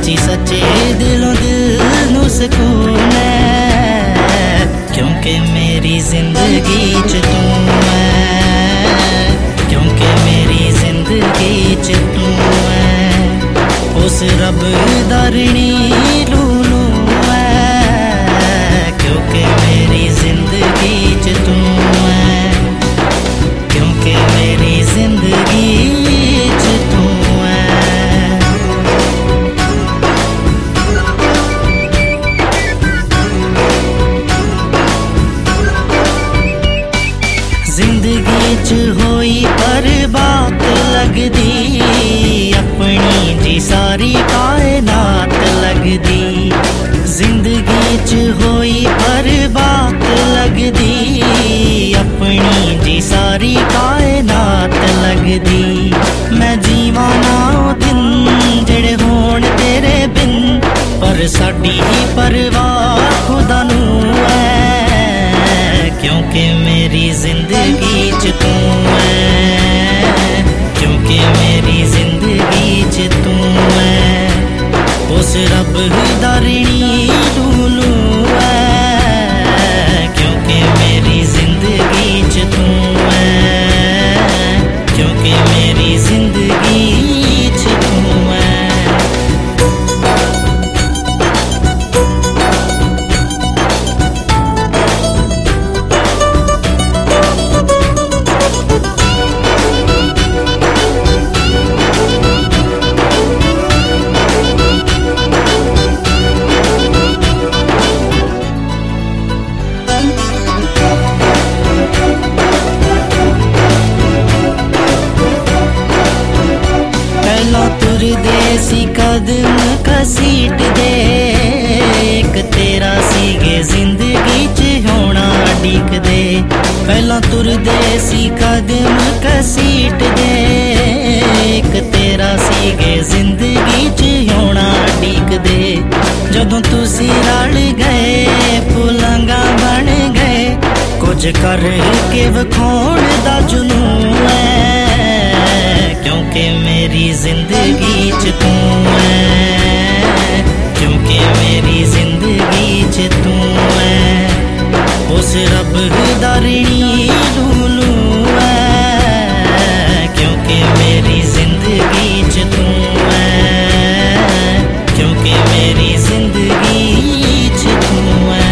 सच्ची सच्चे दिलों दिल नू सुकून है, क्योंकि मेरी जिंदगी च तू है, क्योंकि मेरी जिंदगी च तू है। उस रब दा ऋणी लूलू है, क्योंकि मेरी जिंदगी च तू है, क्योंकि मेरी जिंदगी च तू है। जिंदगी च होई पर बात लगदी, अपनी जी सारी कायनात लगदी। जिंदगी च होई पर बात लगदी, अपनी जी सारी कायनात लगदी। मैं जीवा ना ओ दिन जेड़े होण तेरे बिन, पर साडी ही परवाह खुदा नू है, क्योंकि मेरी जिंदगी च तू है, क्योंकि मेरी जिंदगी च तू है। उस रब दा ऋणी लूलू है, क्योंकि मेरी जिंदगी च तू है, क्योंकि मेरी जिंदगी च तू है। देसी कदम घसीट दे, एक तेरा सीगे जिंदगी च होना डिक दे। पहला तुर देसी कदम घसीट दे, एक तेरा सीगे जिंदगी च होना डिक दे। जदों तुसी रल गए पुलंगा बन गए, कुछ करके विखाउण दा जुनून है, क्योंकि मेरी जिंदगी च तू है, क्योंकि मेरी जिंदगी च तू है। उस रब दा ऋणी लूलू है, क्योंकि मेरी जिंदगी च तू है, क्योंकि मेरी जिंदगी च तू है।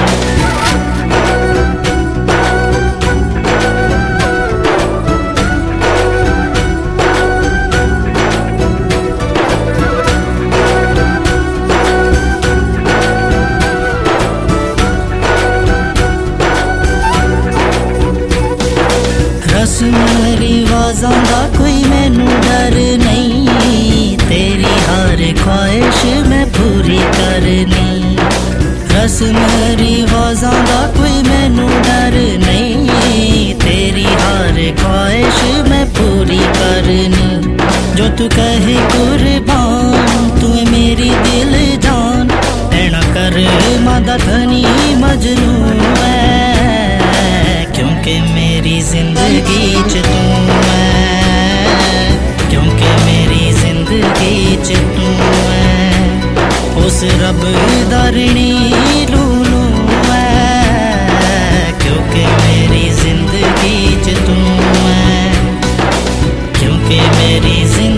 रस्म रिवाजां दा कोई मैनू डर नहीं, तेरी हर ख्वाहिश मैं पूरी करनी। रस्म रिवाजां दा कोई मैनू डर नहीं, तेरी हर ख्वाहिश मैं पूरी करनी। जो तू कहे कुर्बान तू है मेरी दिल जान, तेना कर मादा धनी मजनू है, क्योंकि मेरी जिंदगी च तू है, क्योंकि मेरी जिंदगी च तू है। उस रब दा ऋणी लूलू है, क्योंकि मेरी जिंदगी च तू है, क्योंकि मेरी